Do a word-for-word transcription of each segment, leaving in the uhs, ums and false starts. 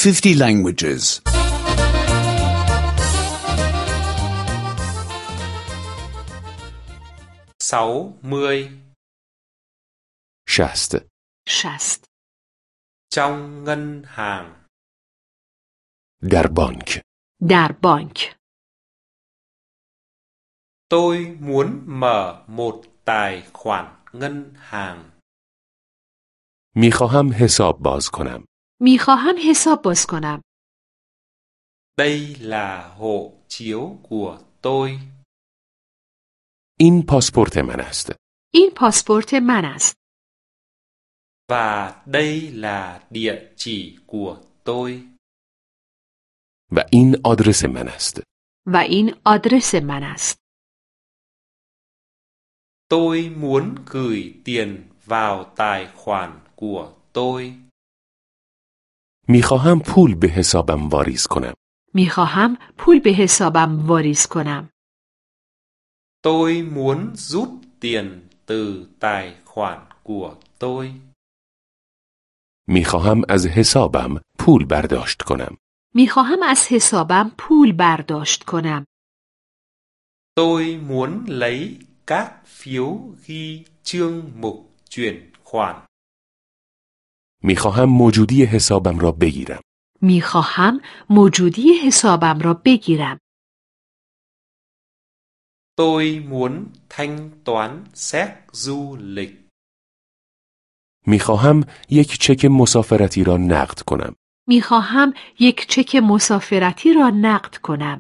fifty languages. sáu mươi. شست. شست. Trong ngân hàng. در بانک. در بانک. Tôi muốn mở một tài khoản ngân hàng. میخواهم حساب باز کنم. میخواهم حساب باز کنم. Đây là hộ chiếu của tôi. این پاسپورت من است. این پاسپورت من است. Và đây là địa chỉ của tôi. و این آدرس من است. و این آدرس من است. Tôi muốn gửi tiền vào tài khoản của tôi. میخواهم پول به حسابم واریز کنم. میخواهم پول به حسابم واریز کنم. Tôi muốn rút tiền từ tài khoản của tôi. میخواهم از حسابم پول برداشت کنم. میخواهم از حسابم پول برداشت کنم. Tôi muốn lấy các phiếu ghi chương mục chuyển khoản. میخواهم موجودی حسابم را بگیرم. میخواهم موجودی حسابم را بگیرم. Tôi muốn thanh toán xét du lịch. میخواهم یک چک مسافرتی را نقد کنم. میخواهم یک چک مسافرتی را نقد کنم.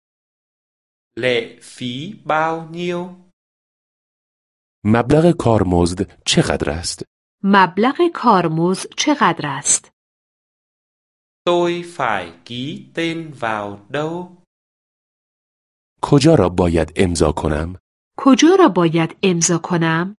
Lệ phí bao nhiêu? مبلغ کارمزد چقدر است؟ مبلغ کارمزد چقدر است؟ Tôi phải ký tên vào đâu? کجا را باید امضا کنم؟ کجا را باید امضا کنم؟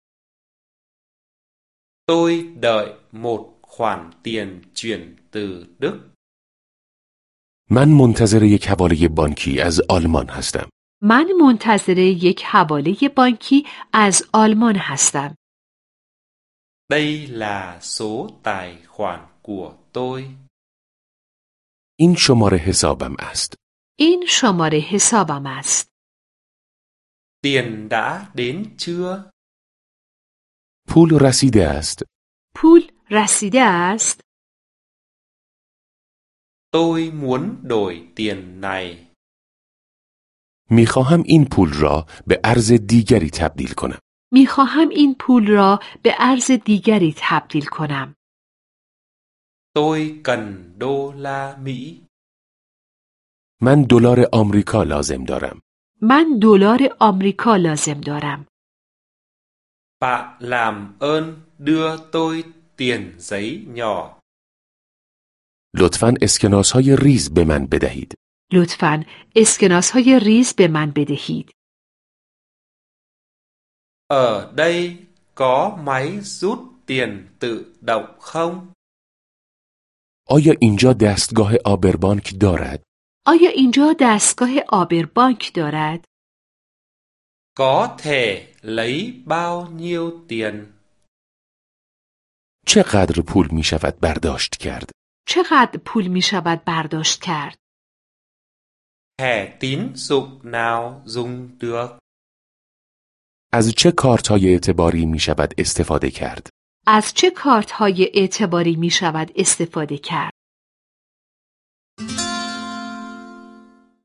Tôi đợi một khoản tiền chuyển từ Đức. من منتظر یک حواله بانکی از آلمان هستم. من منتظر یک حواله بانکی از آلمان هستم. Đây là số tài khoản của tôi. این شماره حسابم است. این شماره حسابم است. Tiền đã đến chưa? پول رسیده است. پول رسیده است. Tôi muốn đổi tiền này. میخواهم این پول را به ارز دیگری تبدیل کنم. میخواهم این پول را به ارز دیگری تبدیل کنم. Tôi cần đô la Mỹ. من دلار آمریکا لازم دارم. من دلار آمریکا لازم دارم. Bạn làm ơn đưa tôi tiền giấy nhỏ. لطفاً اسکناس های ریز به من بدهید. لطفاً اسکناس های ریز به من بدهید. Ở đây có máy rút tiền tự động không? آیا اینجا دستگاه آبربانک دارد؟ آیا اینجا دستگاه آبربانک دارد؟ Có thể lấy bao nhiêu tiền? چقدر پول می شود برداشت کرد؟ چقدر پول می شود برداشت کرد؟ Thẻ tín dụng nào dùng được? از چه کارت های اعتباری می شود استفاده کرد؟ از چه کارت های اعتباری می شود استفاده کرد؟